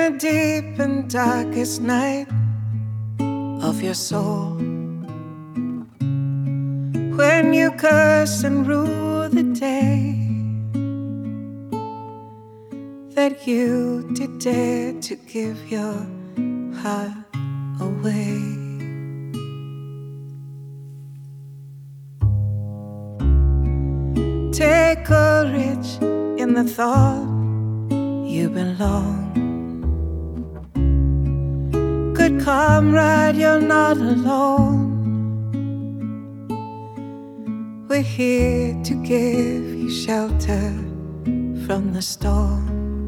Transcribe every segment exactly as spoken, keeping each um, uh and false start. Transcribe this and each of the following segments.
the deep and darkest night of your soul, when you curse and rule the day that you did dare to give your heart away. Take courage in the thought you belong. Good comrade, you're not alone. We're here to give you shelter from the storm.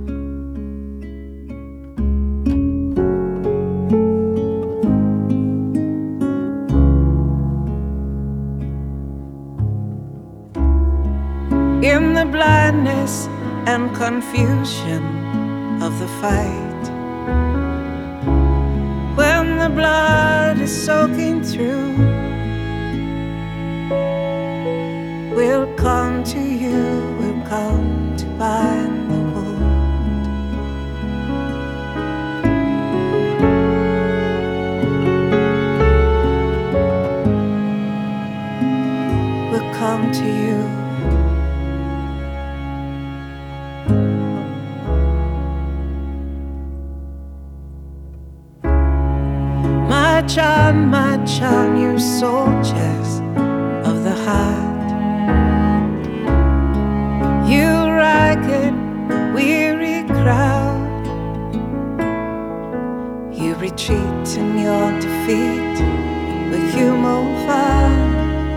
In the blindness and confusion of the fight, when the blood is soaking through, we'll come to you, we'll come to bind the wound. We'll come to you. March on, march on, you soldiers of the heart. You ragged, weary crowd, you retreat in your defeat, but you move on.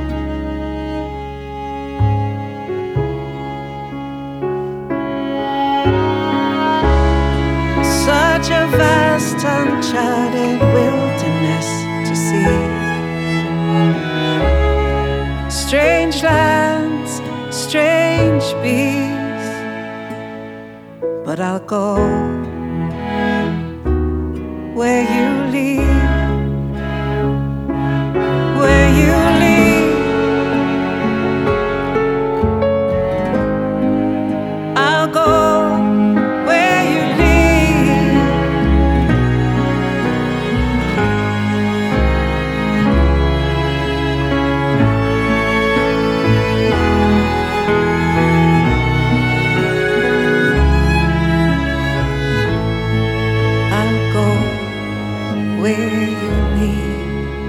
Such a vast, uncharted wilderness to see. Strange lands, strange beasts, but I'll go where you lead, where you lead. I'll go where you lead. I'll go where you lead.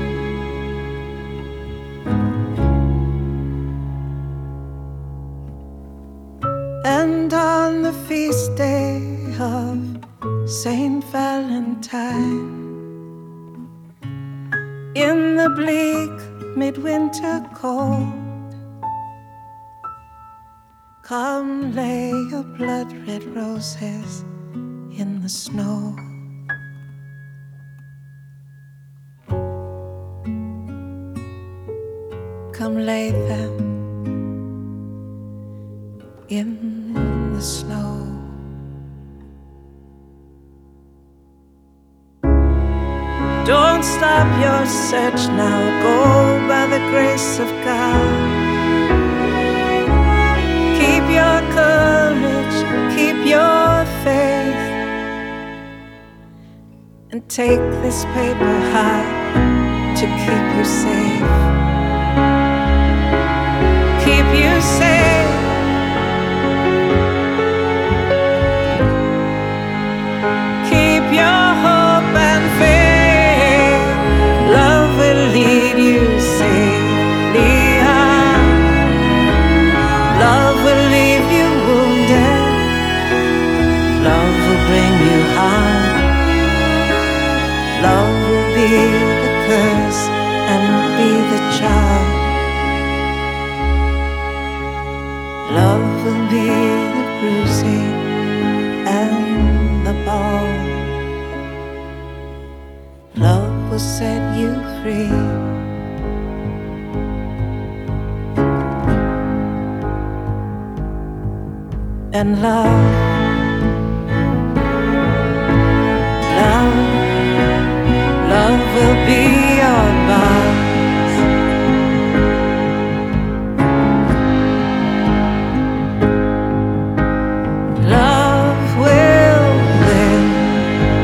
And on the feast day of Saint Valentine, in the bleak midwinter cold, come lay your blood-red roses in the snow. Come lay them in the snow. Don't stop your search now, go by the grace of God. Keep your courage, keep your faith, and take this paper heart to keep you safe. Keep you safe. Keep your hope and faith. Love will lead you safely on. Love will leave you wounded. Love will bring you harm. Love will be the curse and be the charm. Love will be the bruising and the balm. Love will set you free. And love, love, love will be your boss. Love will win.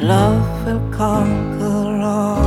love will conquer all.